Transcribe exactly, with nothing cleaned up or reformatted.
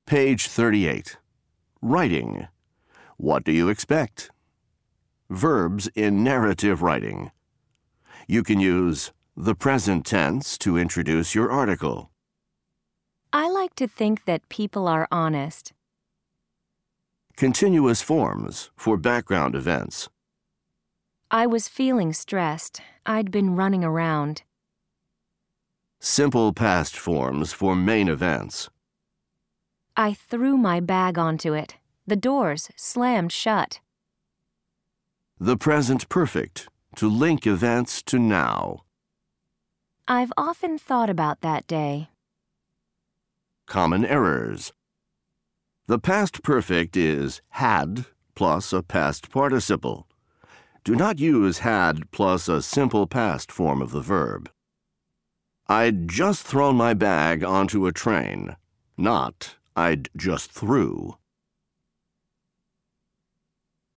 Page thirty-eight. Writing. What do you expect? Verbs in narrative writing. You can use the present tense to introduce your article. I like to think that people are honest. Continuous forms for background events. I was feeling stressed. I'd been running around. Simple past forms for main events. I threw my bag onto it. The doors slammed shut. The present perfect to link events to now. I've often thought about that day. Common errors. The past perfect is had plus a past participle. Do not use had plus a simple past form of the verb. I'd just thrown my bag onto a train, not I'd just threw.